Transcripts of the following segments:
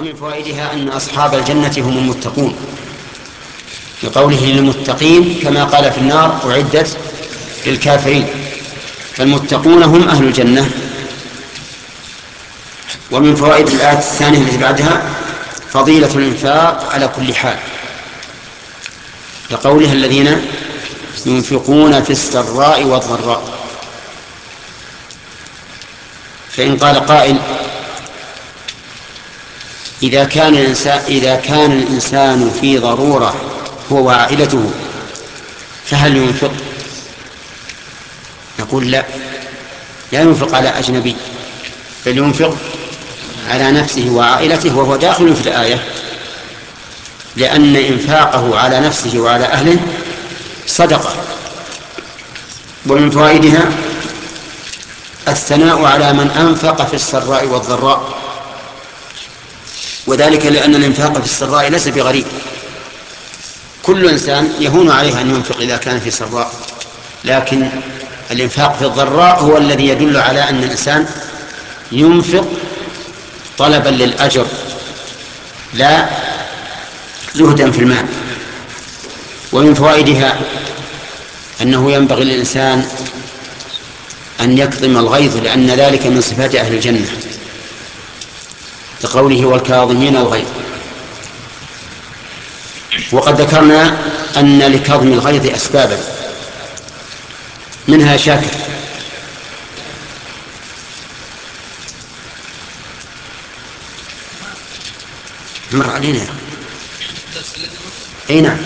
ومن فوائدها أن أصحاب الجنة هم المتقون، بقوله للمتقين كما قال في النار أعدت للكافرين، فالمتقون هم أهل الجنة. ومن فوائد الآية الثانية التي بعدها فضيلة الإنفاق على كل حال، لقولها الذين ينفقون في السراء والضراء. فإن قال قائل إذا كان الإنسان في ضرورة هو وعائلته فهل ينفق؟ نقول لا ينفق على أجنبي، بل ينفق على نفسه وعائلته، وهو داخل في الآية، لأن إنفاقه على نفسه وعلى أهله صدقة. ومن فوائدها الثناء على من أنفق في السراء والضراء، وذلك لأن الإنفاق في السراء ليس بغريب، كل إنسان يهون عليه أن ينفق إذا كان في سراء، لكن الإنفاق في الضراء هو الذي يدل على أن الإنسان ينفق طلبا للأجر لا زهدا في المال. ومن فوائدها أنه ينبغي للإنسان أن يكظم الغيظ، لأن ذلك من صفات أهل الجنة، لقوله والكاظمين الغيظ. وقد ذكرنا أن لكظم الغيظ أسبابا، منها شاكر. مر علينا أي نعم.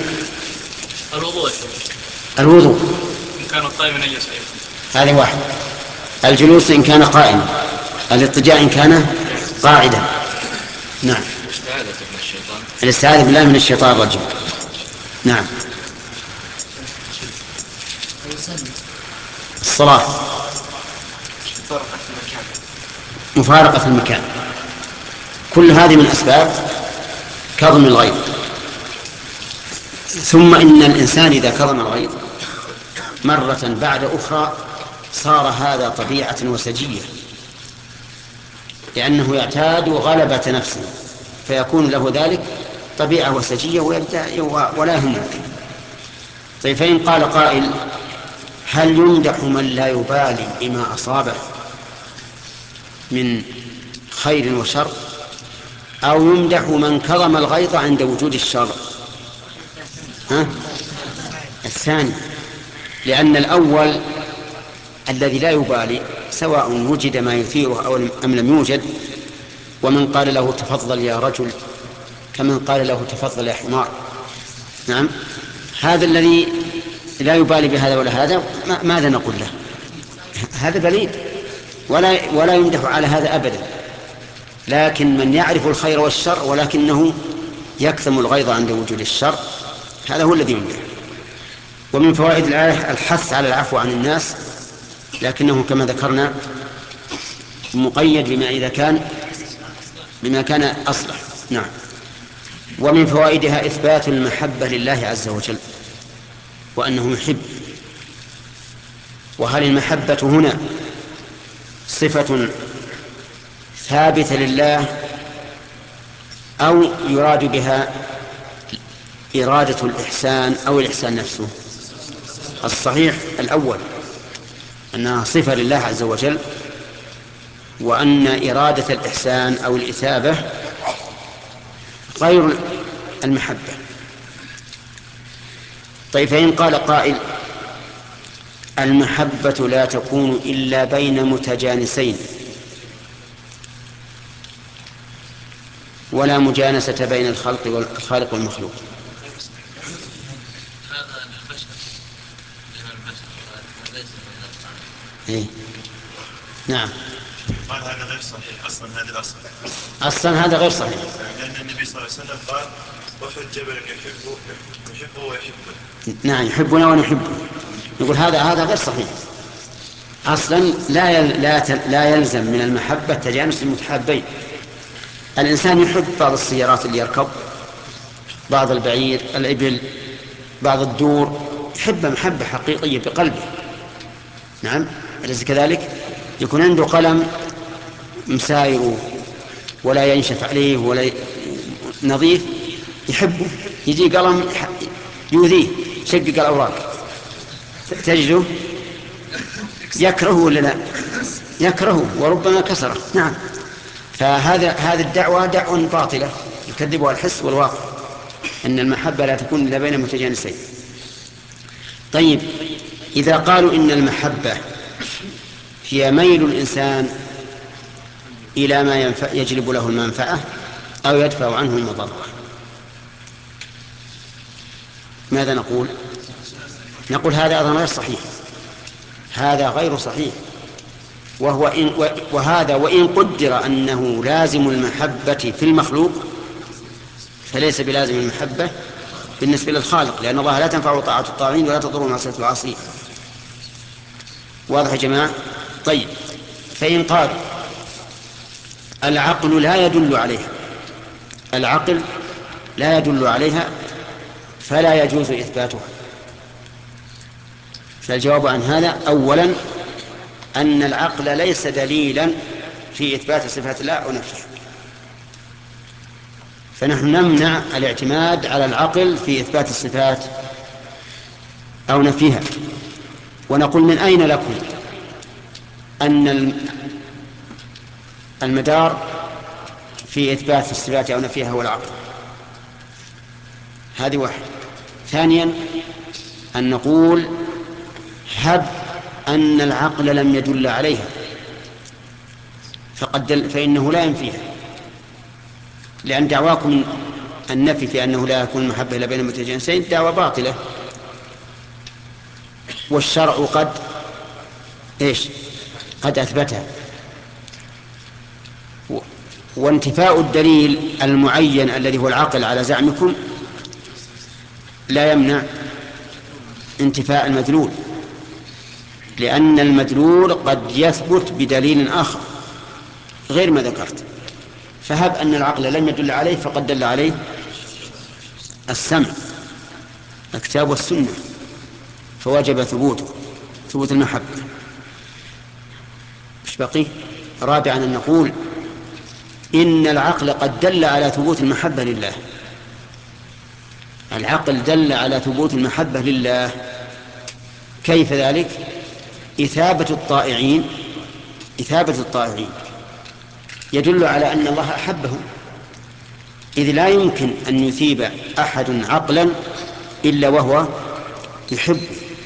الوضوء إن كان قائما يجلس، هذا واحد. الجلوس إن كان قائما، الاضطجاع إن كان قاعدا. نعم. الاستعاذة بالله من الشيطان الرجيم. نعم. الصلاة، مفارقة المكان، كل هذه من أسباب كظم الغيظ. ثم إن الإنسان إذا كظم الغيظ مرة بعد أخرى صار هذا طبيعة وسجية، لأنه يعتاد غلبة نفسه، فيكون له ذلك طبيعة وسجية ولا يهمك. طيب فإن قال قائل هل يمدح من لا يبالي بما أصابه من خير وشر، أو يمدح من كظم الغيظ عند وجود الشر؟ الثاني، لأن الأول الذي لا يبالي سواء وجد ما يثيره أو أم لم يوجد، ومن قال له تفضل يا رجل كمن قال له تفضل يا حمار. نعم. هذا الذي لا يبالي بهذا ولا هذا ماذا نقول له؟ هذا بليد ولا يمدح على هذا أبدا. لكن من يعرف الخير والشر ولكنه يكتم الغيظ عند وجود الشر، هذا هو الذي يمدح. ومن فوائد الآية الحث على العفو عن الناس، لكنه كما ذكرنا مقيد بما كان أصلح. نعم. ومن فوائدها إثبات المحبة لله عز وجل، وأنه يحب. وهل المحبة هنا صفة ثابتة لله أو يراد بها إرادة الإحسان أو الإحسان نفسه؟ الصحيح الأول، أنها صفة لله عز وجل، وأن إرادة الإحسان أو الإثابة غير المحبة. طيب فإن قال قائل المحبة لا تكون إلا بين متجانسين، ولا مجانسة بين الخالق والمخلوق. هذا للبشر بين البشر وليس بين إيه؟ نعم. قال هذا غير صحيح أصلا، هذا الأصل أصلا هذا غير صحيح، لأن النبي صلى الله عليه وسلم قال أحد جبل يحبه ويحبه. نعم، يحبنا ونحبه. يقول هذا غير صحيح أصلا. لا يلزم من المحبة تجانس المتحابين. الإنسان يحب بعض السيارات اللي يركب، بعض البعير، الإبل، بعض الدور، يحب محبة حقيقية بقلبه. نعم، أليس كذلك؟ يكون عنده قلم مسايره ولا ينشف عليه ولا نظيف يحبه، يجي قلم يؤذيه شقق الأوراق تجده يكرهه ولا لا؟ يكرهه وربما كسره. نعم. هذه الدعوة دعوة باطلة يكذبها الحس والواقع، أن المحبة لا تكون إلا بين متجانسين. طيب، إذا قالوا إن المحبة هي ميل الإنسان إلى ما يجلب له المنفعة أو يدفع عنه المضرة، ماذا نقول؟ نقول هذا أيضا غير صحيح، هذا غير صحيح. وهذا وإن قدر أنه لازم المحبة في المخلوق فليس بلازم المحبة بالنسبة للخالق، لأن الله لا تنفع طاعة الطاعين ولا تضر معصية العاصين. واضح يا جماعة؟ طيب، فإن قال العقل لا يدل عليها، العقل لا يدل عليها فلا يجوز إثباتها. فالجواب عن هذا أولا أن العقل ليس دليلا في إثبات صفات الله أو نفسها، فنحن نمنع الاعتماد على العقل في إثبات الصفات أو نفيها. ونقول من أين لكم أن المدار في إثبات الصفات أو نفيها هو العقل؟ هذه واحد. ثانيا أن نقول هب أن العقل لم يدل عليها فإنه لا ينفيها، لأن دعواكم النفي في أنه لا يكون المحبة إلا بين المتجانسين دعوة باطلة، والشرع قد أثبتها. وانتفاء الدليل المعين الذي هو العقل على زعمكم لا يمنع انتفاء المدلول، لأن المدلول قد يثبت بدليل آخر غير ما ذكرت. فهب أن العقل لم يدل عليه فقد دل عليه السمع، الكتاب والسنة، فوجب ثبوت المحبة. مش بقي؟ رابعا أن نقول إن العقل قد دل على ثبوت المحبة لله، العقل دل على ثبوت المحبة لله. كيف ذلك؟ إثابة الطائعين يدل على أن الله أحبهم، إذ لا يمكن أن يثيب أحد عقلا إلا وهو يحب،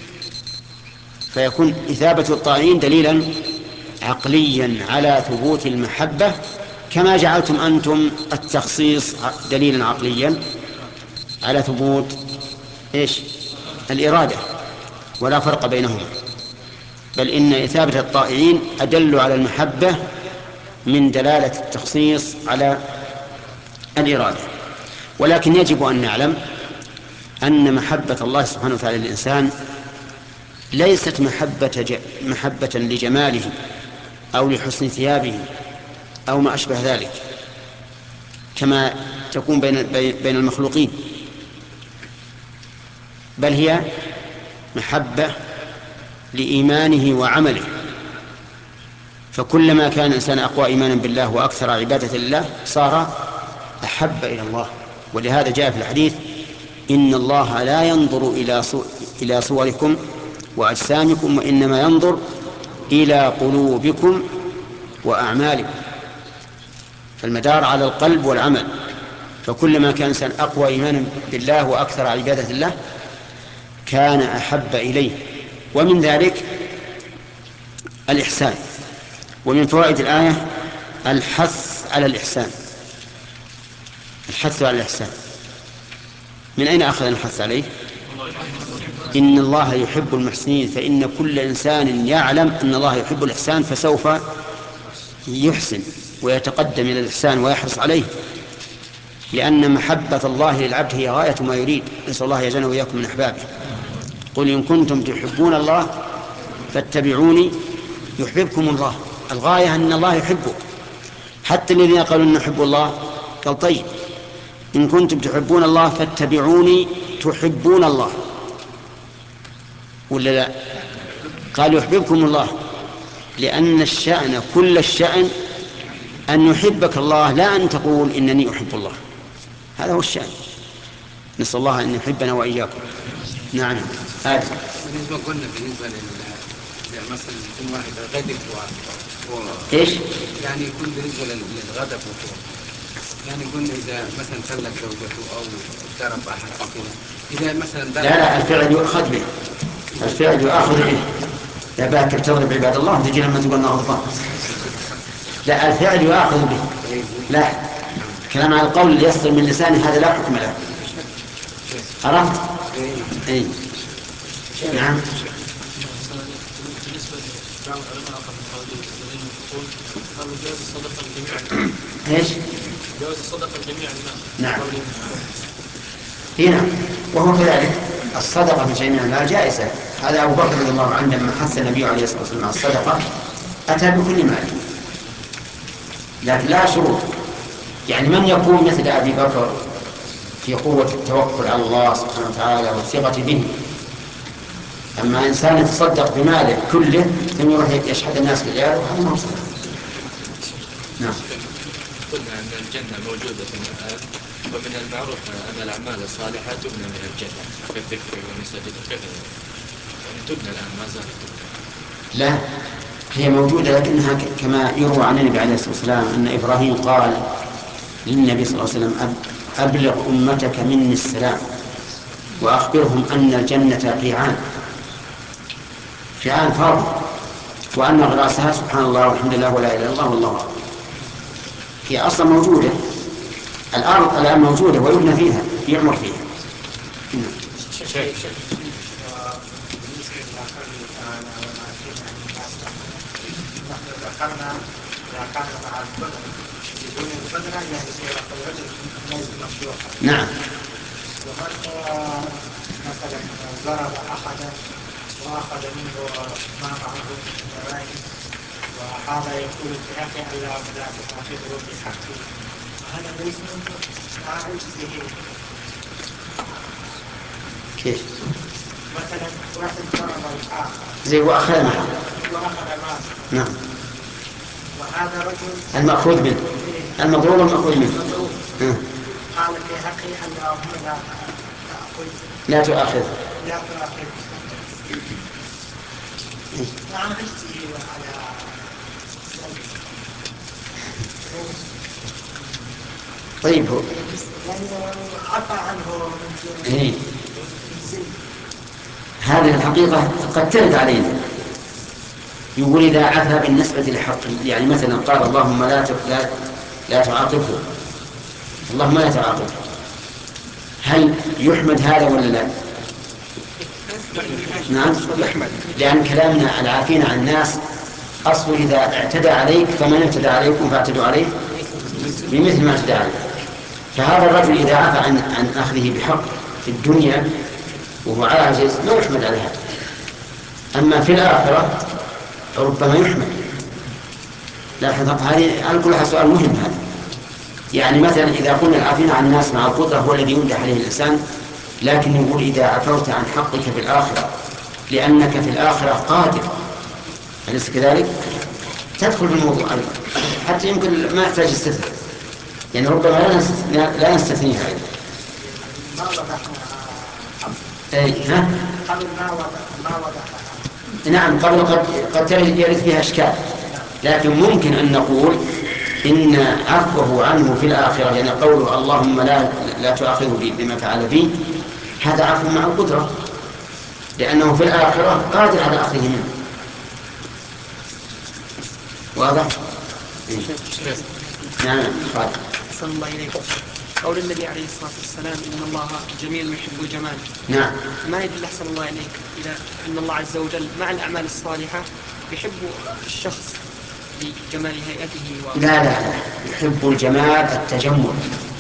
فيكون إثابة الطائعين دليلا عقليا على ثبوت المحبة، كما جعلتم أنتم التخصيص دليلا عقليا على ثبوت الإرادة، ولا فرق بينهما، بل إن إثابة الطائعين أدل على المحبة من دلالة التخصيص على الإرادة. ولكن يجب أن نعلم أن محبة الله سبحانه وتعالى للإنسان ليست محبة لجماله أو لحسن ثيابه أو ما أشبه ذلك كما تكون بين المخلوقين، بل هي محبة لإيمانه وعمله. فكلما كان الإنسان أقوى إيمانا بالله وأكثر عبادة لله صار أحب إلى الله. ولهذا جاء في الحديث إن الله لا ينظر إلى صوركم وأجسامكم وإنما ينظر إلى قلوبكم وأعمالكم، فالمدار على القلب والعمل. فكلما كان الإنسان أقوى إيمانا بالله وأكثر عبادة الله كان أحب إليه. ومن ذلك الإحسان. ومن فوائد الآية الحث على الإحسان، الحث على الإحسان. من أين أخذ الحث عليه؟ إن الله يحب المحسنين، فإن كل إنسان يعلم أن الله يحب الإحسان فسوف يحسن ويتقدم إلى الإحسان ويحرص عليه، لأن محبة الله للعبد هي غاية ما يريد. نسأل الله يجعلنا وإياكم من أحبابه. قل إن كنتم تحبون الله فاتبعوني يحببكم الله. الغاية أن الله يحبك. حتى الذين قالوا إن نحب الله قال طيب إن كنتم تحبون الله فاتبعوني تحبون الله ولا لا؟ قال يحببكم الله، لأن الشأن كل الشأن أن يحبك الله، لا أن تقول إنني أحب الله. هذا هو الشأن. نسأل الله أن يحبنا وإياكم. نعم. بالنسبة مثلا يكون واحد غدر إيش؟ يعني يكون بالنسبة للغدر يعني يكون إذا مثلا طلق زوجته أو اقترب أحد كذا، إذا مثلا لا الفعل يؤخذ به، الفعل يؤخذ به. لا باكر تضرب عباد الله تجي لما تقول غضبان. لا، الفعل يؤخذ به. لا، كلام على القول اللي يصدر من لسانه هذا لا حكم له. عرفت؟ اي نعم. ايش؟ جواز الصدقه لجميع الناس. نعم. هنا وهو كذلك الصدقه في جميع المال جائزه. هذا ابو بكر رضي الله عنه لما حث النبي عليه الصلاه والسلام على الصدقه اتى بكل مال، لكن لا شروط. يعني من يكون مثل ابي بكر في قوه التوكل على الله سبحانه وتعالى والثقه به؟ اما انسان يتصدق بماله كله ثم يروح يشحذ الناس بالعيال، هذا ما هو صدقه. نعم. قلنا أن الجنة موجودة في الآن، ومن المعروف أن الأعمال الصالحة تبنى من الجنة كالذكر والمساجد وكذا، يعني تبنى الآن ما زالت تبنى. لا، هي موجودة لكنها كما يروى عن النبي عليه الصلاة والسلام أن إبراهيم قال للنبي صلى الله عليه وسلم أبلغ أمتك مني السلام وأخبرهم أن الجنة قيعان فاضي، وأن غراسها سبحان الله والحمد لله ولا إله إلا الله والله أكبر. هي أصلا موجودة، الأرض الآن موجودة ويبنى فيها يعمر فيها. ذكرنا إذا كان مع القدرة بدون القدرة يعني ليس مشروعا. نعم. ومن مثلا ضرب أحدا وأخذ منه ما معه من الجوائز وهذا يقول في حقه ألا لا تؤاخذه بحقه، وهذا ليس مع عجزه. كيف؟ مثلا واحد ضرب الآخر زي وأخذ معه. مال. نعم. وهذا رجل المأخوذ منه، المضروب المأخوذ منه. قال في حقه اللهم لا تأخذ لا تؤاخذ مع عجزه وعلى طيب هو يعني عفى عنه إيه؟ هذه الحقيقة قد ترد علينا. يقول إذا عفى بالنسبة لحقه، يعني مثلا قال اللهم لا تعاقبه، اللهم لا تعاقبه، هل يحمد هذا ولا لا؟ نعم يحمد، لأن كلامنا العافين عن الناس أصل إذا اعتدى عليك فمن اعتدى عليكم فاعتدوا عليه بمثل ما اعتدى عليك. فهذا الرجل إذا عفى عن أخذه بحق في الدنيا وهو عاجز ما يحمد على هذا. أما في الآخرة ربما يحمد. لاحظ هذه على كل حال سؤال مهم هذا. يعني مثلا إذا قلنا العافين عن الناس مع القدرة هو الذي يمدح عليه الإنسان، لكن يقول إذا عفوت عن حقك في الآخرة لأنك في الآخرة قادر، أليس كذلك؟ تدخل في الموضوع أيضا، حتى يمكن ما يحتاج استثناء، يعني ربما لا نستثنيها أيضا. ما وضحنا قبل ما نعم قبل قد يرد فيها إشكال، لكن ممكن أن نقول إن عفوه عنه في الآخرة، يعني قوله اللهم لا تؤاخذه بما فعل بي، هذا عفو مع القدرة، لأنه في الآخرة قادر على أخذه منه. واضح؟ نعم. أحسن الله إليكم. قول النبي عليه الصلاة والسلام إن الله جميل يحب الجمال. نعم. ما يدل أحسن الله إليك إلى أن الله عز وجل مع الأعمال الصالحة يحب الشخص لجمال هيئته لا يحب الجمال التجمل.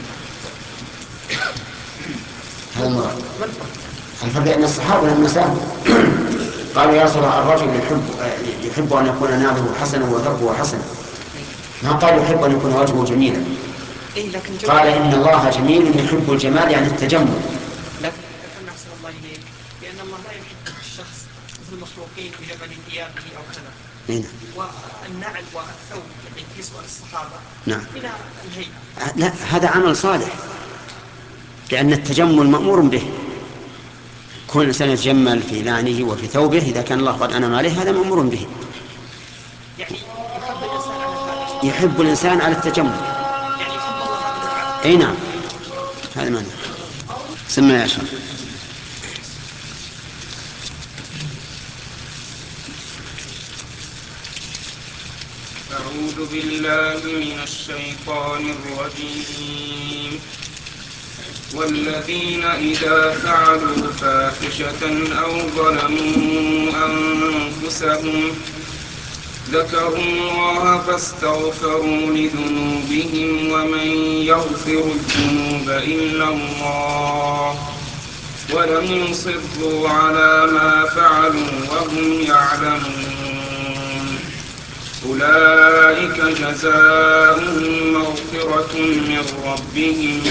هذا المراد. الفرق بين الصحابة لما سألوا قالوا يا رسول الله الرجل يحب أن يكون نابه حسنا وثوبه حسنا، ما قال يحب أن يكون وجهه جميلا. قال إن الله جميل يحب الجمال يعني التجمل. لكن أحسن الله إليك بأن الله لا يحب الشخص مثل المخلوقين بجمال ثيابه أو كذا، هنا. والنعل والثوب يعني في سؤال الصحابة نعم. من الهيئة. لا، هذا عمل صالح، لأن التجمل مأمور به. كل إنسان يتجمل في نعله وفي ثوبه إذا كان الله قد أنعم عليه، هذا مأمور به. يعني يحب الإنسان على هذا، يحب الإنسان على التجمل. يعني يحب الله هذا الفعل. أي نعم، هذا معنى. سمع يا شيخ. أعوذ بالله من الشيطان الرجيم. والذين إذا فعلوا فاحشة أو ظلموا أنفسهم ذكروا الله فاستغفروا لذنوبهم ومن يغفر الذنوب إلا الله ولم يصروا على ما فعلوا وهم يعلمون أولئك جزاؤهم مغفرة من ربهم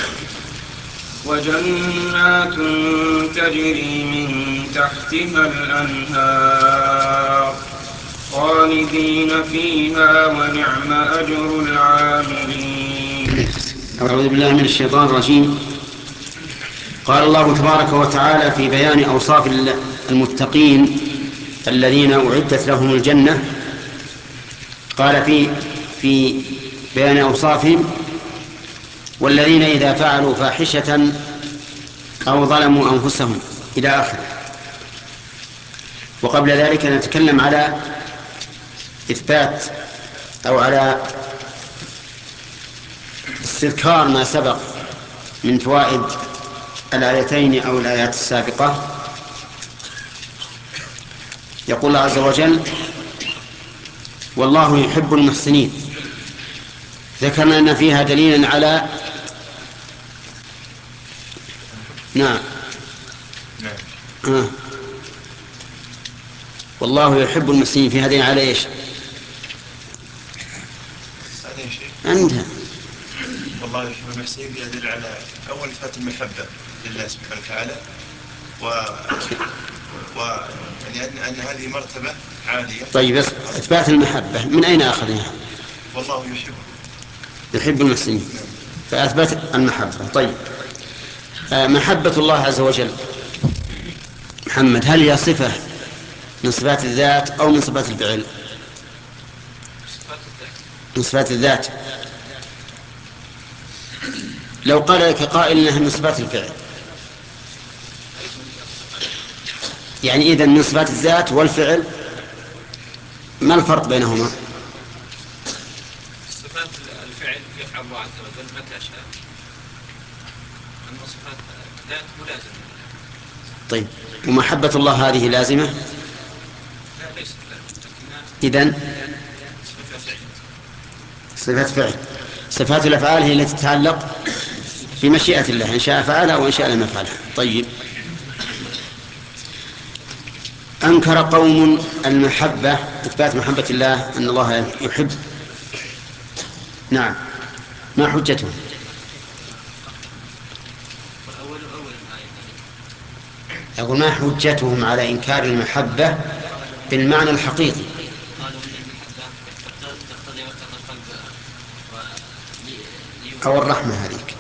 وجنات تجري من تحتها الأنهار خالدين فيها ونعم أجر العاملين. أعوذ بالله من الشيطان الرجيم. قال الله تبارك وتعالى في بيان أوصاف المتقين الذين أعدت لهم الجنة، قال في بيان أوصافهم: والذين إذا فعلوا فاحشة أو ظلموا أنفسهم، إلى آخره. وقبل ذلك نتكلم على إثبات أو على استذكار ما سبق من فوائد الآيتين أو الآيات السابقة. يقول الله عز وجل: والله يحب المحسنين. ذكرنا أن فيها دليلا على نعم والله يحب المحسنين، في هذه على ايش؟ عندها والله يحب المحسنين يدل على أول إثبات المحبة لله سبحانه وتعالى، يعني أن هذه مرتبة عالية. طيب، بس إثبات المحبة من أين أخذها؟ والله يحب المحسنين، فأثبت المحبة. طيب، محبة الله عز وجل محمد، هل هي صفة من صفات الذات أو من صفات الفعل؟ من صفات الذات. لو قال لك قائل انها من صفات الفعل، يعني اذا من صفات الذات والفعل، ما الفرق بينهما؟ صفات الفعل يفعل الله عز وجل متى شاء، أما صفات الذات ملازمة. طيب، ومحبة الله هذه لازمة؟ لا، ليست لازمة، إذن صفات فعل. صفات الأفعال هي التي تتعلق بمشيئة الله، إن شاء فعلها وإن شاء لم يفعلها. طيب، أنكر قوم المحبة، إثبات محبة الله، أن الله يحب. نعم، ما حجتهم؟ يقول: ما حجتهم على إنكار المحبة بالمعنى الحقيقي؟ أو الرحمة هذيك.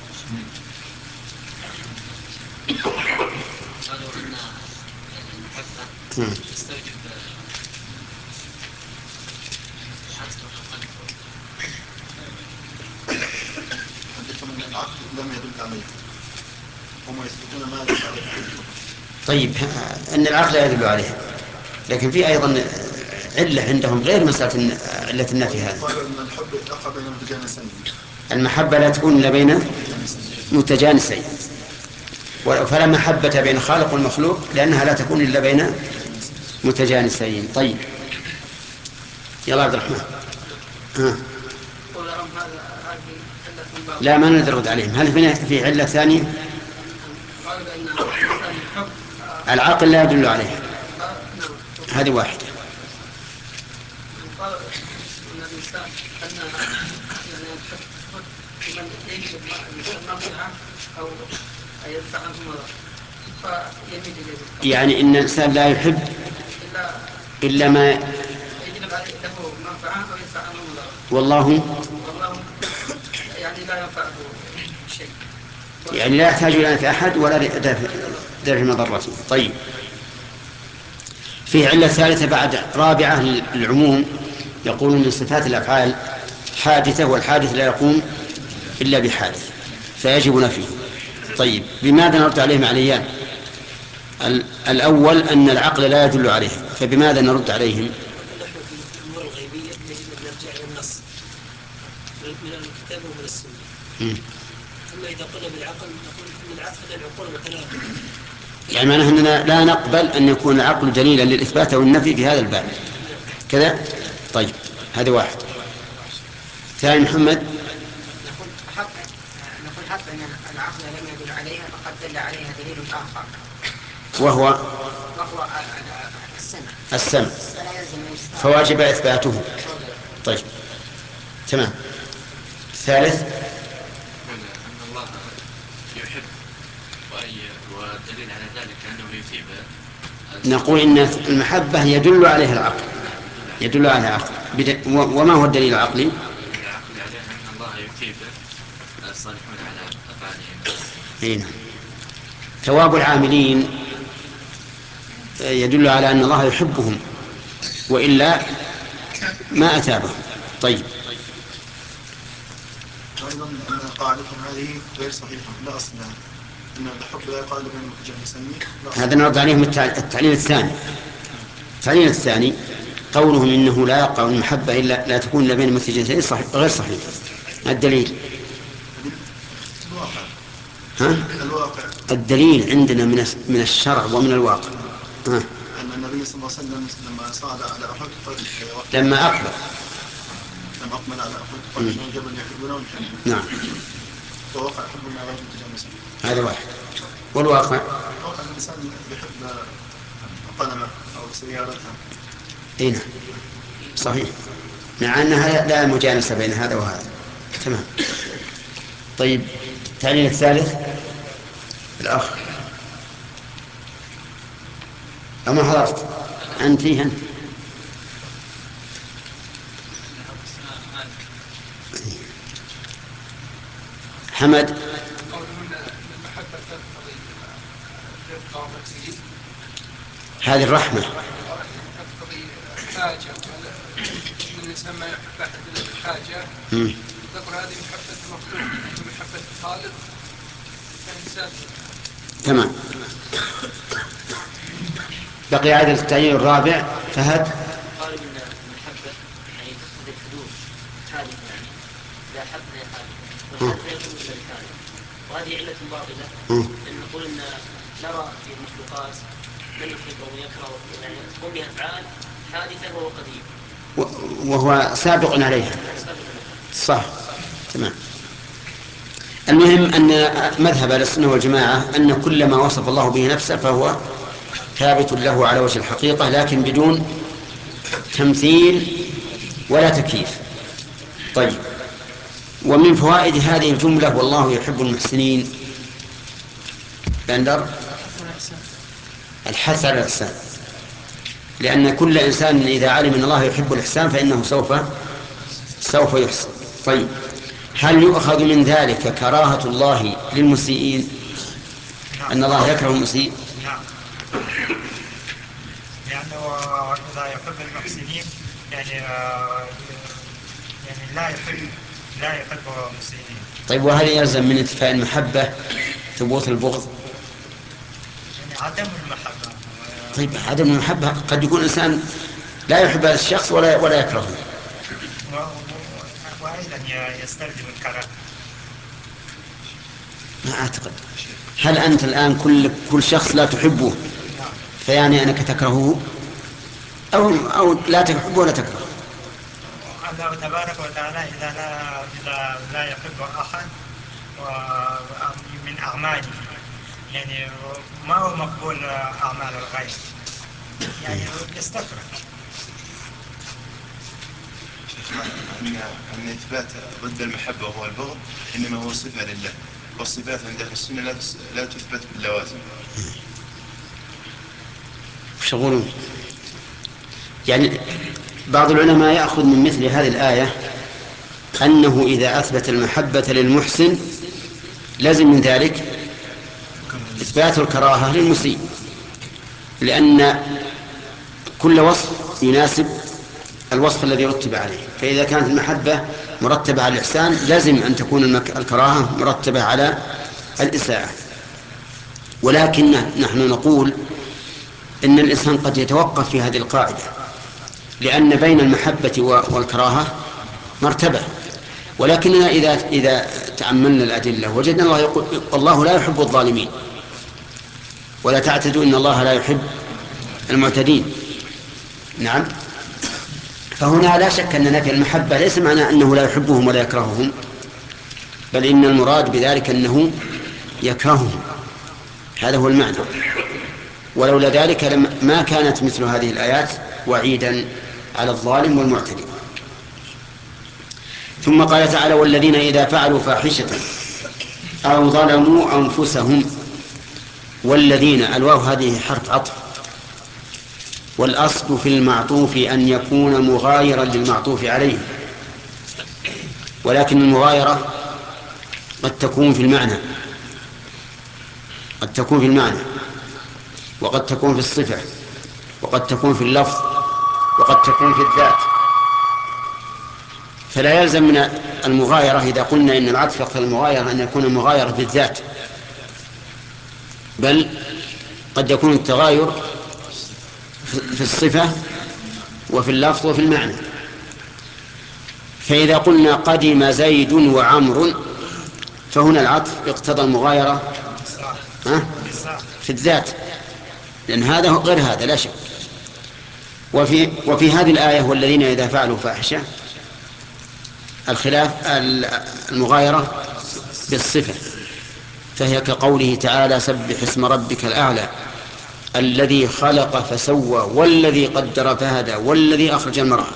قالوا أن المحبة تستوجب حسب القلب. حدثهم أن العقل لم يدل عليه، هم يثبتون ما يدل عليه. طيب، أن العقل يدل عليه، لكن في أيضا علة عندهم غير مسألة علة النفي هذا. قالوا أن الحب يتلقى بين متجانسين. المحبة لا تكون إلا بين متجانسين، فلا محبة بين الخالق والمخلوق، لأنها لا تكون إلا بين متجانسين. طيب، يلا عبد الرحمن. لا، ما نرد عليهم. هل في علة ثانية؟ العقل لا يدل عليه، هذه واحدة. قال ان الانسان ان يعني لمن يجد الانسان مرجعه او يدفع عنه مرض فيميل اليه. يعني ان الانسان لا يحب الا ما له منفعة أو يدفع عنه مضرة. والله يعني لا ينفعه شيء. يعني لا يحتاج إلى نفع أحد ولا دفع مضرته. طيب، فيه علة ثالثة بعد رابعة للعموم، يقول من صفات الأفعال حادثة، والحادث لا يقوم إلا بحادث فيجب نفيه. طيب، بماذا نرد عليهم عليان؟ الأول أن العقل لا يدل عليه، فبماذا نرد عليهم؟ نحن في الأمور الغيبية يجب أن نرجع إلى النص من الكتاب ومن السنة. أما إذا قلنا بالعقل نقول أن العقل العقول متناقضة. يعني معناه أننا لا نقبل أن يكون العقل دليلا للإثبات أو النفي في هذا الباب كذا. طيب، هذا واحد. ثاني محمد، نقول حتى أن العقل لم يدل عليها فقد دل عليها دليل آخر وهو السمع. فواجب إثباته. طيب، تمام. ثالث، أن الله يحب والدليل على ذلك أنه يثيبه. نقول إن المحبة يدل عليها العقل، يدل عليها العقل. وما هو الدليل العقلي؟ العقل عليه أن الله يثيب الصالحون على أفعالهم. هنا ثواب العاملين يدل على أن الله يحبهم، وإلا ما أتابهم. طيب، أيضا أن قاعدتهم هذه غير صحيحة، لا أصل لها، أن الحب لا يقال بين المتجانسين. هذا نرد عليهم التعليل الثاني. التعليل الثاني قولهم إنه لا يقع المحبة إلا لا تكون إلا بين المتجانسين غير صحيح. الدليل الواقع. الدليل عندنا من الشرع ومن الواقع. أن النبي صلى الله عليه وسلم لما صعد على أحد لما أقبل على أحد قال إنه جبل يحبونه ونحبه. نعم، وواقع حبنا غير متجانسين. هذا واحد. والواقع واقع الإنسان يحب قلمه أو سيارته. هنا صحيح، مع أنها لا مجانسة بين هذا وهذا. تمام. طيب، التعليل الثالث الأخ أما حضرت أنت حمد. هذه الرحمة حاجة من الإنسان ما يحب أحد الحاجة. تقول هذه محبة المخلوق، محبة الخالق فإنسان. تمام. بقي عدد التعيين الرابع. فهد قال إن المحبة يعني تقتضي الحدوث حادث، يعني لا حدث هي حادث والحادث لا يكون إلا بحادث، وهذه علة باطلة. أن نقول أن نرى في المخلوقات من يحب ويكره، يعني تقوم بها أفعال حادثة وهو قديم وهو سابق عليها. صح، تمام. المهم أن مذهب السنة والجماعة أن كل ما وصف الله به نفسه فهو ثابت له على وجه الحقيقة، لكن بدون تمثيل ولا تكييف. طيب، ومن فوائد هذه الجملة والله يحب المحسنين بندر الحث على الإحسان، لأن كل إنسان إذا علم أن الله يحب الإحسان فإنه سوف يحسن. طيب، هل يؤخذ من ذلك كراهة الله للمسيئين؟ أن الله يكره المسيء؟ نعم، لأنه إذا يحب المحسنين يعني لا يحب المسيئين. طيب، وهل يلزم من انتفاء المحبة ثبوت البغض؟ يعني عدم المحبة. طيب، عدم المحبة قد يكون الإنسان لا يحب هذا الشخص ولا يكرهه، وأيضا يستلزم الكراهة. ما أعتقد. هل أنت الآن كل شخص لا تحبه فيعني أنك تكرهه، أو لا تحبه ولا تكرهه؟ الله تبارك وتعالى إذا لا يحب أحد من أعماله، يعني ما هو مقبول أعمال الغير، يعني يستكره. أن إثبات ضد المحبة وهو البغض إنما هو صفة لله، والصفات عند أهل السنة لا تثبت باللوازم. وش يقولون؟ يعني بعض العلماء يأخذ من مثل هذه الآية أنه إذا أثبت المحبة للمحسن لازم من ذلك إثبات الكراهة للمسيء، لأن كل وصف يناسب الوصف الذي رتب عليه. فإذا كانت المحبة مرتبة على الإحسان لازم أن تكون الكراهة مرتبة على الإساءة. ولكن نحن نقول إن الإنسان قد يتوقف في هذه القاعدة، لأن بين المحبة والكراهة مرتبة. ولكننا إذا تأملنا الأدلة وجدنا الله يقول الله لا يحب الظالمين، ولا تعتدوا إن الله لا يحب المعتدين. نعم. فهنا لا شك أن نفي المحبة ليس معنى أنه لا يحبهم ولا يكرههم، بل إن المراد بذلك أنه يكرههم، هذا هو المعنى. ولولا ذلك ما كانت مثل هذه الآيات وعيدا على الظالم والمعتدي. ثم قال تعالى والذين إذا فعلوا فاحشة أو ظلموا أنفسهم. والذين الواو هذه حرف عطف، والأصل في المعطوف أن يكون مغايرا للمعطوف عليه، ولكن المغايرة قد تكون في المعنى، قد تكون في المعنى، وقد تكون في الصفة، وقد تكون في اللفظ، وقد تكون في الذات. فلا يلزم من المغايرة إذا قلنا إن العطف يقتضي المغايرة أن يكون المغايرة في الذات، بل قد يكون التغاير في الصفة وفي اللفظ وفي المعنى. فإذا قلنا قدم زيد وعمر فهنا العطف اقتضى المغايرة في الذات، لأن هذا غير هذا لا شك. وفي هذه الآية والذين إذا فعلوا فاحشة الخلاف المغايرة بالصفة، فهي كقوله تعالى سبح اسم ربك الأعلى الذي خلق فسوى والذي قدر فهدى والذي أخرج المرعى.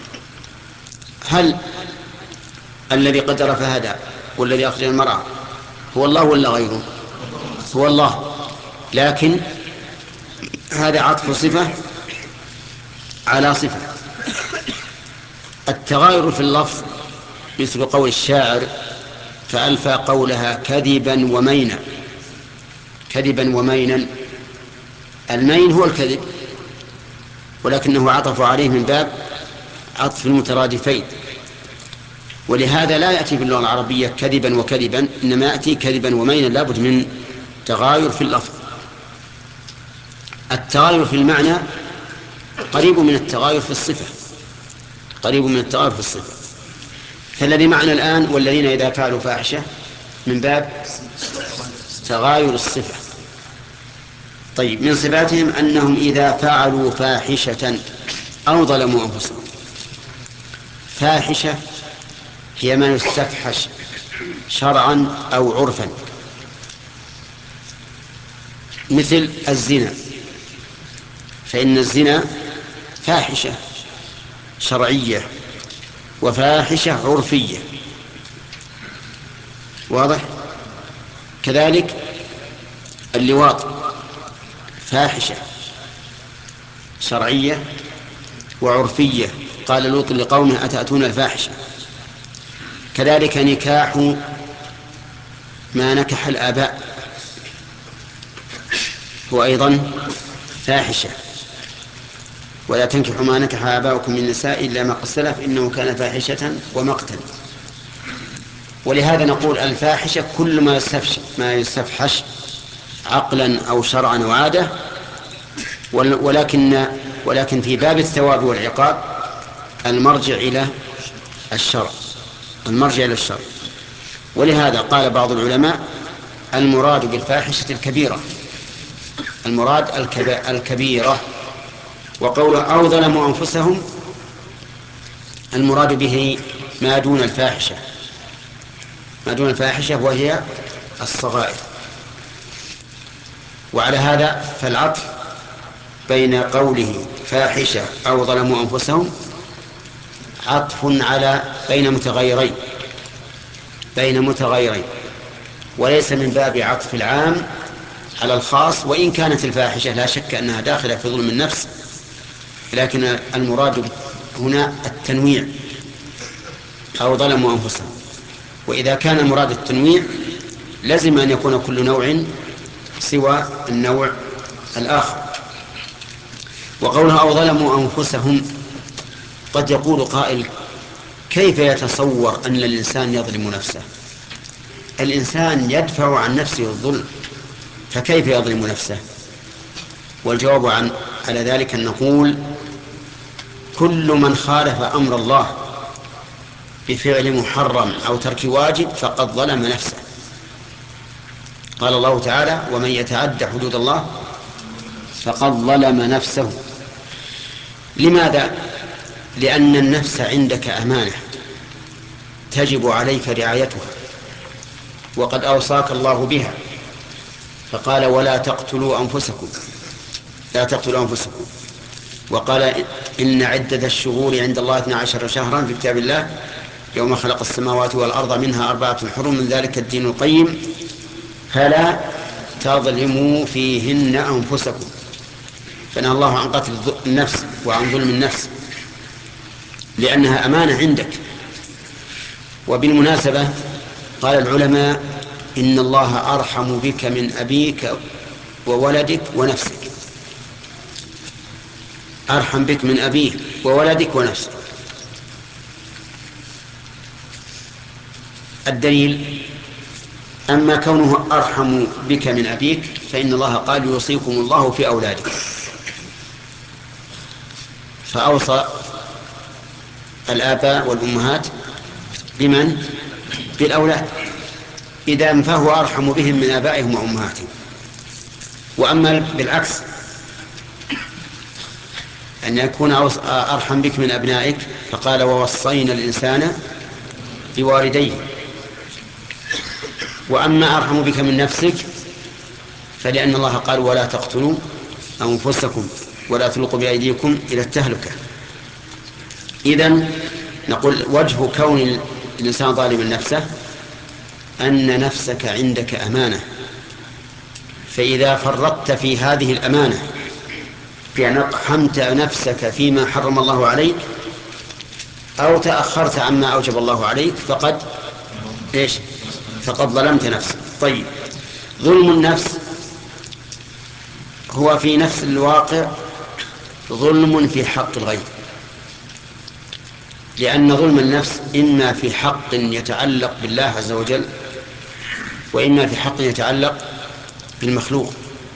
هل الذي قدر فهدى والذي أخرج المرعى هو الله ولا غيره؟ هو الله، لكن هذا عطف صفة على صفة. التغاير في اللفظ مثل قول الشاعر فألفى قولها كذبا ومينا. كذبا ومينا، المين هو الكذب، ولكنه عطف عليه من باب عطف المترادفين، ولهذا لا يأتي باللغة العربية كذبا وكذبا، إنما يأتي كذبا ومينا، لابد من تغاير في اللفظ. التغاير في المعنى قريب من التغاير في الصفة، قريب من التغاير في الصفة. فالذي معنا الآن والذين إذا فعلوا فاحشة من باب تغاير الصفة. طيب، من صفاتهم أنهم إذا فعلوا فاحشة أو ظلموا أنفسهم. فاحشة هي ما يستفحش شرعا أو عرفا، مثل الزنا، فإن الزنا فاحشة شرعية وفاحشة عرفية، واضح؟ كذلك اللواط فاحشة شرعية وعرفية، قال لوط لقومه أتأتون الفاحشة. كذلك نكاح ما نكح الآباء هو أيضا فاحشة، ولا تنكحوا ما نكح آباؤكم من النساء إلا ما قد سلف إنه كان فاحشة ومقتا. ولهذا نقول الفاحشة كل ما يستفحش عقلا أو شرعا أو عادة، ولكن في باب الثواب والعقاب المرجع إلى الشرع، المرجع إلى الشرع. ولهذا قال بعض العلماء المراد بالفاحشة الكبيرة، المراد الكبيرة. وقوله أو ظلموا أنفسهم المراد به ما دون الفاحشة، ما دون الفاحشة وهي الصغائر. وعلى هذا فالعطف بين قوله فاحشة أو ظلموا أنفسهم عطف على بين متغيرين، وليس من باب عطف العام على الخاص. وإن كانت الفاحشة لا شك أنها داخلة في ظلم النفس، لكن المراد هنا التنويع أو ظلموا أنفسهم. وإذا كان المراد التنويع لازم أن يكون كل نوع سوى النوع الآخر. وقولها أو ظلموا أنفسهم، قد يقول قائل كيف يتصور أن الإنسان يظلم نفسه؟ الإنسان يدفع عن نفسه الظلم، فكيف يظلم نفسه؟ والجواب على ذلك أن نقول كل من خالف أمر الله بفعل محرم أو ترك واجب فقد ظلم نفسه. قال الله تعالى ومن يتعد حدود الله فقد ظلم نفسه. لماذا؟ لأن النفس عندك أمانة تجب عليك رعايتها، وقد أوصاك الله بها، فقال ولا تقتلوا أنفسكم، لا تقتلوا أنفسكم. وقال إن عدة الشهور عند الله 12 شهرا في كتاب الله يوم خلق السماوات والأرض منها 4 حرم من ذلك الدين القيم فلا تظلموا فيهن أنفسكم. فنهى الله عن قتل النفس وعن ظلم النفس لأنها أمانة عندك. وبالمناسبة قال العلماء إن الله أرحم بك من أبيك وولدك ونفسك، أرحم بك من أبيك وولدك ونفسك. الدليل أما كونه أرحم بك من أبيك فإن الله قال يوصيكم الله في أولادكم، فأوصى الآباء والأمهات بمن؟ بالأولاد. إذا فهو أرحم بهم من آبائهم وأمهاتهم. وأما بالعكس أن يكون أرحم بك من أبنائك فقال ووصينا الإنسان بوالديه. وأما أرحم بك من نفسك فلأن الله قال ولا تقتلوا أنفسكم ولا تلقوا بأيديكم إلى التهلكة. إذن نقول وجه كون الإنسان ظالما نفسه أن نفسك عندك أمانة، فإذا فرطت في هذه الأمانة بأن أقحمت نفسك فيما حرم الله عليك أو تأخرت عما أوجب الله عليك فقد ظلمت نفسك. طيب، ظلم النفس هو في نفس الواقع ظلم في حق الغير، لأن ظلم النفس إما في حق يتعلق بالله عز وجل وإما في حق يتعلق بالمخلوق.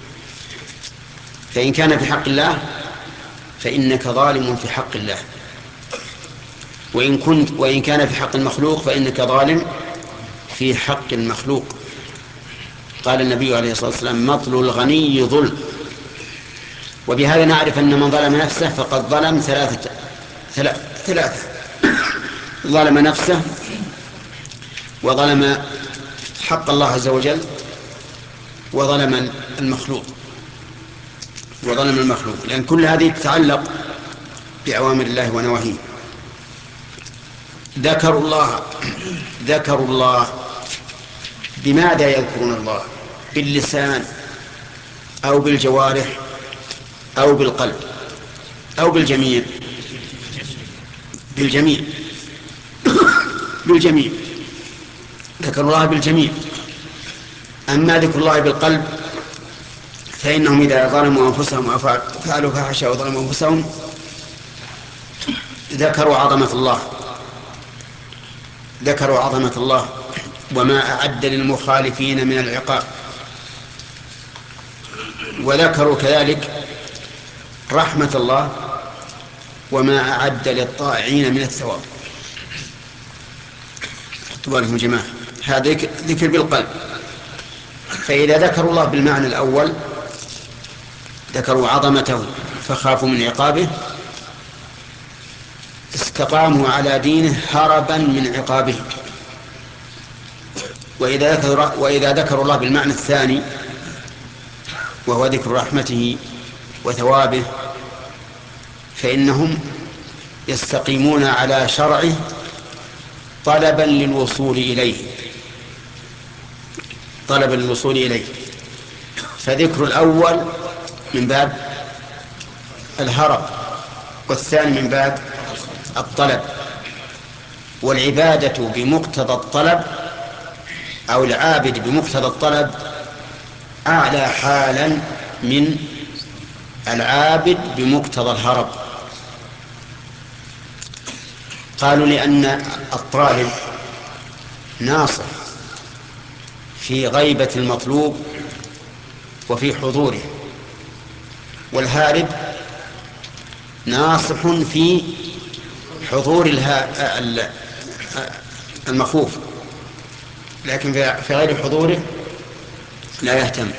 فإن كان في حق الله فإنك ظالم في حق الله، وإن كان في حق المخلوق فإنك ظالم في حق المخلوق. قال النبي عليه الصلاة والسلام مطل الغني ظلم. وبهذا نعرف أن من ظلم نفسه فقد ظلم ثلاثة: ظلم نفسه وظلم حق الله عز وجل وظلم المخلوق. لأن كل هذه تتعلق بأوامر الله ونواهيه. ذكروا الله بماذا يذكرون الله؟ باللسان أو بالجوارح أو بالقلب أو بالجميع؟ بالجميع. ذكر الله بالجميع. أما ذكر الله بالقلب فإنهم إذا ظلموا أنفسهم وفعلوا فاحشة وظلموا أنفسهم ذكروا عظمة الله وما أعد للمخالفين من العقاب، وذكروا كذلك رحمة الله وما أعد للطائعين من الثواب. خطوا بالكم جماعة، هذا ذكر بالقلب. فإذا ذكروا الله بالمعنى الأول ذكروا عظمته فخافوا من عقابه، استقاموا على دينه هربا من عقابه. وإذا ذكروا الله بالمعنى الثاني وهو ذكر رحمته وثوابه فإنهم يستقيمون على شرعه طلبا للوصول إليه. فذكر الأول من باب الهرب والثاني من باب الطلب، والعبادة بمقتضى الطلب أو العابد بمقتضى الطلب أعلى حالا من العابد بمقتضى الهرب. قالوا لأن الطالب ناصح في غيبة المطلوب وفي حضوره، والهارب ناصح في حضور المخوف، لكن في غير حضوره لا يهتم.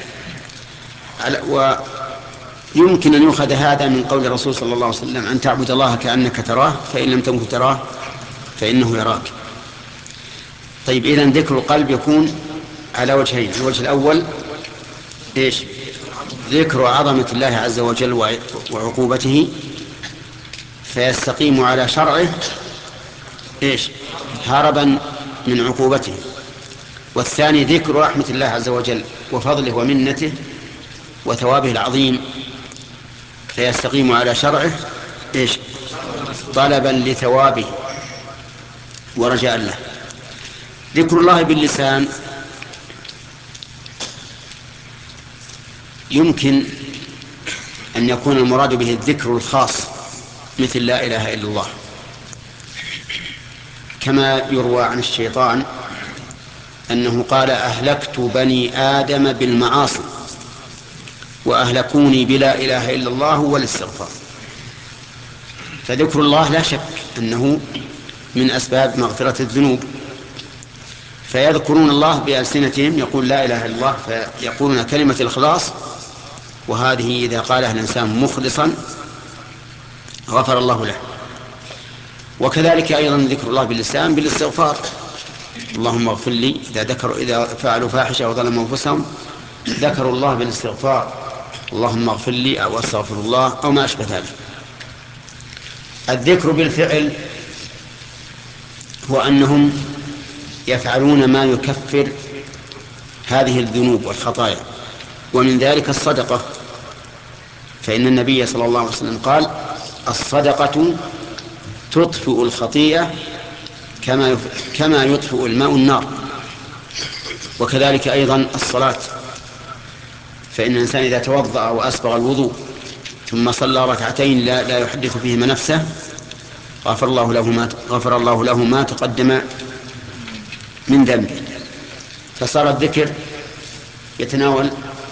ويمكن أن يؤخذ هذا من قول الرسول صلى الله عليه وسلم: أن تعبد الله كأنك تراه فإن لم تكن تراه فإنه يراك. طيب، إذن ذكر القلب يكون على وجهين. الوجه الأول إيش؟ ذكر عظمة الله عز وجل وعقوبته فيستقيم على شرعه إيش؟ هربا من عقوبته. والثاني ذكر رحمة الله عز وجل وفضله ومنته وثوابه العظيم فيستقيم على شرعه إيش؟ طلبا لثوابه ورجاء له. ذكر الله باللسان يمكن أن يكون المراد به الذكر الخاص مثل لا إله إلا الله، كما يروى عن الشيطان أنه قال: أهلكت بني آدم بالمعاصي وأهلكوني بلا إله إلا الله والاستغفار. فذكر الله لا شك أنه من أسباب مغفرة الذنوب، فيذكرون الله بألسنتهم، يقول لا إله إلا الله، فيقولون كلمة الإخلاص، وهذه إذا قالها الإنسان مخلصا غفر الله له. وكذلك أيضا ذكر الله باللسان بالاستغفار: اللهم اغفر لي. إذا فعلوا فاحشة وظلموا أنفسهم ذكروا الله بالاستغفار: اللهم اغفر لي أو أستغفر الله أو ما أشبه ذلك. الذكر بالفعل هو أنهم يفعلون ما يكفر هذه الذنوب والخطايا، ومن ذلك الصدقة، فإن النبي صلى الله عليه وسلم قال: الصدقة تطفئ الخطيئة كما يطفئ الماء النار. وكذلك أيضا الصلاة، فإن الإنسان إذا توضأ وأسبغ الوضوء ثم صلى ركعتين لا يحدث فيهما نفسه غفر الله له ما تقدم من ذنبه. فصار الذكر يتناول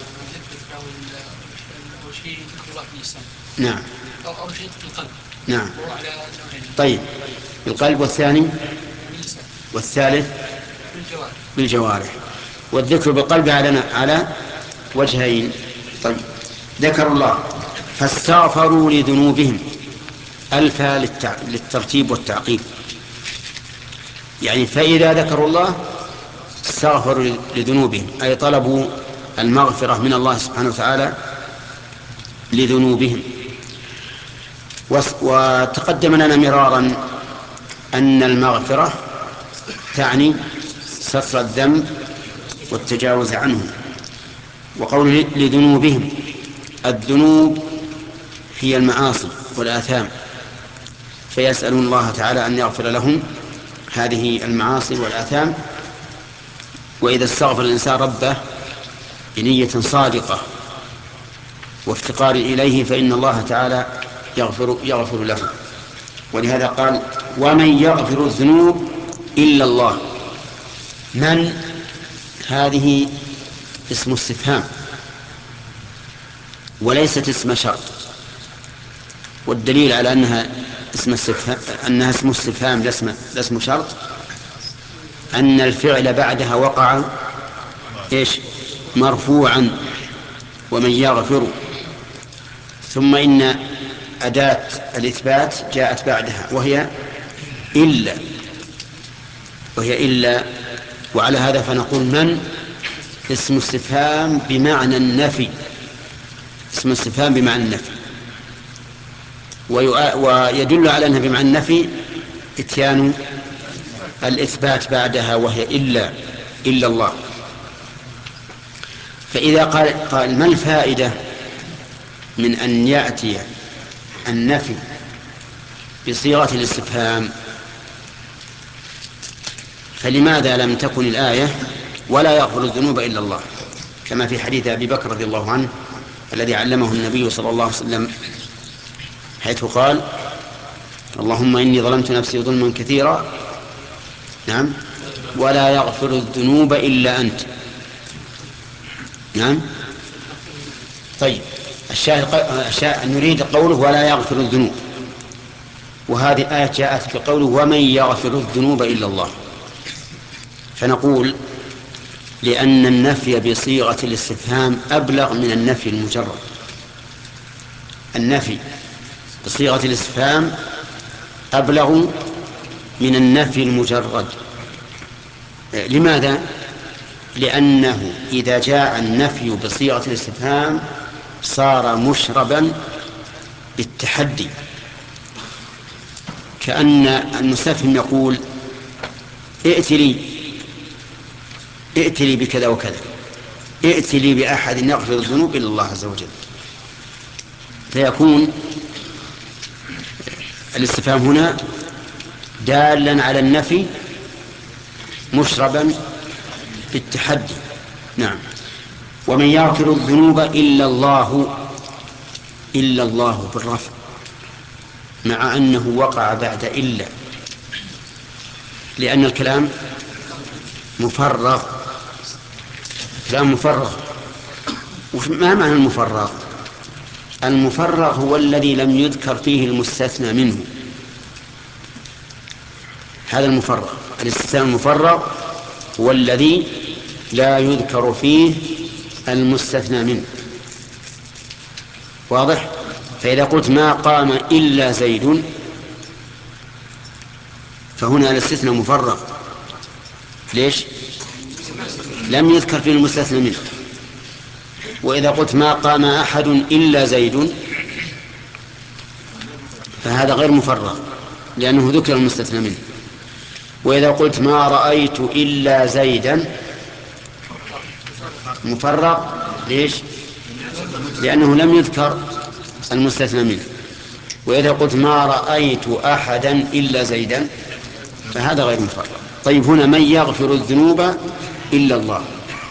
شيء ذكر الله باللسان. نعم. أو شيء في القلب. نعم. وهو على نوعين. طيب، القلب، والثاني باللسان. والثالث بالجوارح. بالجوارح. والذكر بالقلب على وجهين. طيب، ذكروا الله فاستغفروا لذنوبهم، ألفا للترتيب والتعقيب، يعني فإذا ذكروا الله استغفروا لذنوبهم، أي طلبوا المغفرة من الله سبحانه وتعالى لذنوبهم. وتقدم لنا مرارا أن المغفرة تعني ستر الذنب والتجاوز عنه. وقول لذنوبهم، الذنوب هي المعاصي والآثام، فيسألون الله تعالى أن يغفر لهم هذه المعاصي والآثام. وإذا استغفر الإنسان ربه بنية صادقة وافتقار إليه فإن الله تعالى يغفر له. ولهذا قال: ومن يغفر الذنوب إلا الله. من هذه اسم استفهام وليست اسم شرط، والدليل على أنها اسم استفهام لا اسم شرط أن الفعل بعدها وقع مرفوعا، ومن يغفر، ثم إن أداة الإثبات جاءت بعدها وهي إلا. وعلى هذا فنقول من اسم استفهام بمعنى النفي، اسم استفهام بمعنى النفي. ويدل على أنها بمعنى النفي إتيان الإثبات بعدها وهي إلا الله. فإذا قال ما الفائدة من أن يأتي النفي بصيغة الاستفهام، فلماذا لم تكن الآية ولا يغفر الذنوب إلا الله، كما في حديث أبي بكر رضي الله عنه الذي علمه النبي صلى الله عليه وسلم، حيث قال: اللهم إني ظلمت نفسي ظلما كثيرا، نعم، ولا يغفر الذنوب إلا أنت. نعم. طيب، الشاهد نريد قوله ولا يغفر الذنوب، وهذه الآية جاءت بقوله ومن يغفر الذنوب إلا الله، فنقول لأن النفي بصيغة الاستفهام أبلغ من النفي المجرد. النفي بصيغة الاستفهام أبلغ من النفي المجرد. لماذا؟ لأنه إذا جاء النفي بصيغة الاستفهام صار مشربا بالتحدي، كأن المستفهم يقول: ائت لي بكذا وكذا، ائت لي بأحد يغفر الذنوب إلا الله عز وجل. فيكون الاستفهام هنا دالا على النفي مشربا بالتحدي. نعم. ومن يغفر الذنوب إلا الله، إلا الله بالرفع، مع أنه وقع بعد إلا، لأن الكلام مفرغ. كلام مفرغ. ما معنى المفرغ؟ المفرغ هو الذي لم يذكر فيه المستثنى منه، هذا المفرغ. الاستثناء المفرغ هو الذي لا يذكر فيه المستثنى منه. واضح؟ فإذا قلت ما قام إلا زيد، فهنا الاستثناء مفرغ. ليش؟ لم يذكر فيه المستثنى منه. وإذا قلت ما قام أحد إلا زيد، فهذا غير مفرغ لأنه ذكر المستثنى منه. وإذا قلت ما رأيت إلا زيدا، مفرغ. ليش؟ لأنه لم يذكر المستثنى منه. وإذا قلت ما رأيت أحدا إلا زيدا، فهذا غير مفرغ. طيب، هنا من يغفر الذنوب إلا الله،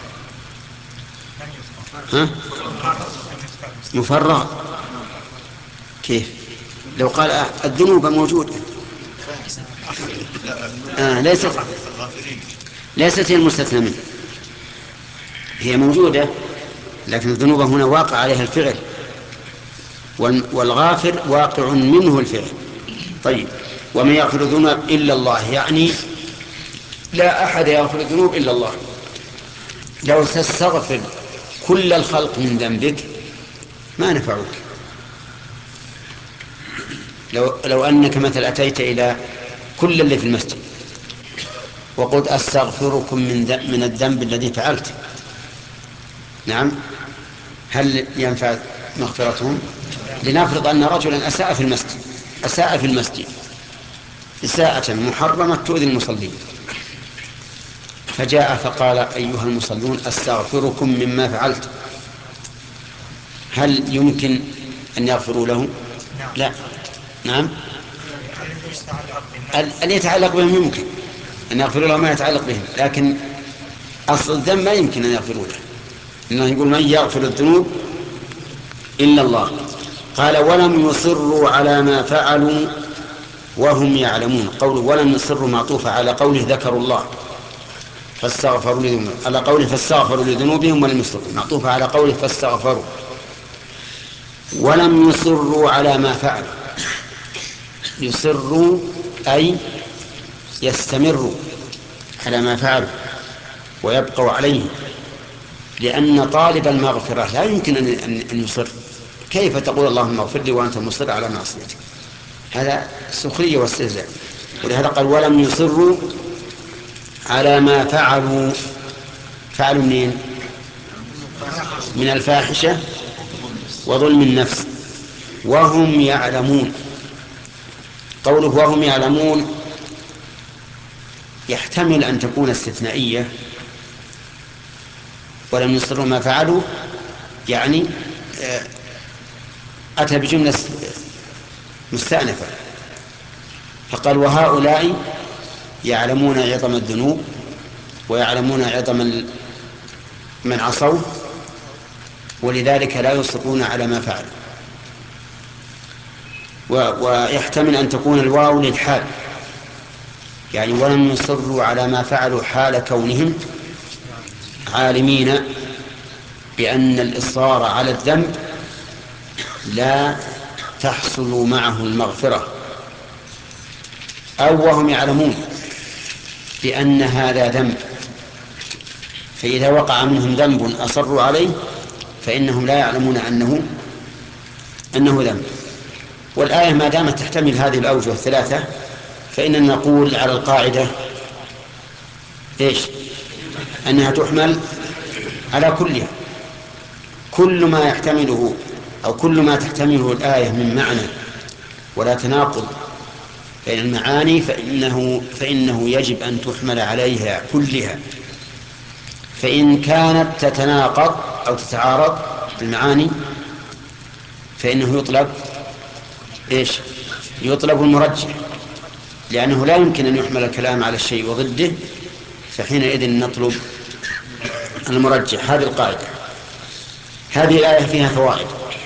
ها؟ مفرغ. كيف؟ لو قال الذنوب موجودة، ليست هي المستثنى منه، هي موجودة، لكن الذنوب هنا واقع عليها الفعل، والغافر واقع منه الفعل. طيب، ومن يغفر الذنوب إلا الله، يعني لا أحد يغفر الذنوب إلا الله. لو تستغفر كل الخلق من ذنبك ما نفعوك. لو أنك مثل أتيت إلى كل اللي في المسجد وقلت أستغفركم من الذنب الذي فعلت، نعم، هل ينفع مغفرتهم؟ لنفرض أن رجلا أساء في المسجد إساءة محرمة تؤذي المصلين، فجاء فقال أيها المصلون أستغفركم مما فعلت، هل يمكن أن يغفروا له؟ لا. نعم. أن يتعلق بهم يمكن أن يغفروا له ما يتعلق بهم، لكن أصل الذنب ما يمكن أن يغفروا له. إنه يقول من يغفر الذنوب إلا الله. قال ولم يصروا على ما فعلوا وهم يعلمون. قوله ولم يصروا معطوفة على قوله ذكروا الله فاستغفروا لذنوبهم، على قوله فاستغفروا لذنوبهم ولم يصروا، معطوفة على قوله فاستغفروا. ولم يصروا على ما فعلوا، يصروا أي يستمروا على ما فعلوا ويبقوا عليه، لأن طالب المغفرة لا يمكن أن يصر. كيف تقول اللهم اغفر لي وأنت مصر على معصيتك؟ هذا سخرية واستهزاء. ولهذا قال ولم يصروا على ما فعلوا. فعلوا منين؟ من الفاحشة وظلم النفس وهم يعلمون. قوله وهم يعلمون يحتمل أن تكون استثنائية، ولم يصروا ما فعلوا يعني أتى بجملة مستأنفة، فقال وهؤلاء يعلمون عظم الذنوب ويعلمون عظم من عصوه، ولذلك لا يصرون على ما فعلوا. ويحتمل أن تكون الواو للحال، يعني ولم يصروا على ما فعلوا حال كونهم عالمين بأن الإصرار على الذنب لا تحصل معه المغفرة، أو وهم يعلمون بأن هذا ذنب، فإذا وقع منهم ذنب أصروا عليه فإنهم لا يعلمون أنه ذنب. والآية ما دامت تحتمل هذه الأوجه الثلاثة فإننا نقول على القاعدة إيش؟ أنها تحمل على كلها. كل ما يحتمله أو كل ما تحتمله الآية من معنى ولا تناقض بين المعاني فإنه يجب أن تحمل عليها كلها. فإن كانت تتناقض أو تتعارض المعاني فإنه يطلب المرجح، لأنه لا يمكن أن يحمل الكلام على الشيء وضده، فحينئذ نطلب المرجح. هذه القاعدة. هذه الآية فيها فوائد.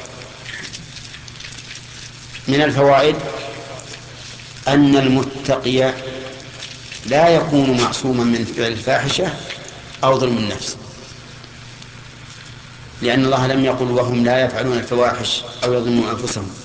من الفوائد أن المتقي لا يكون معصوما من فعل الفاحشة أو ظلم النفس، لأن الله لم يقل وهم لا يفعلون الفواحش أو يظلمون أنفسهم،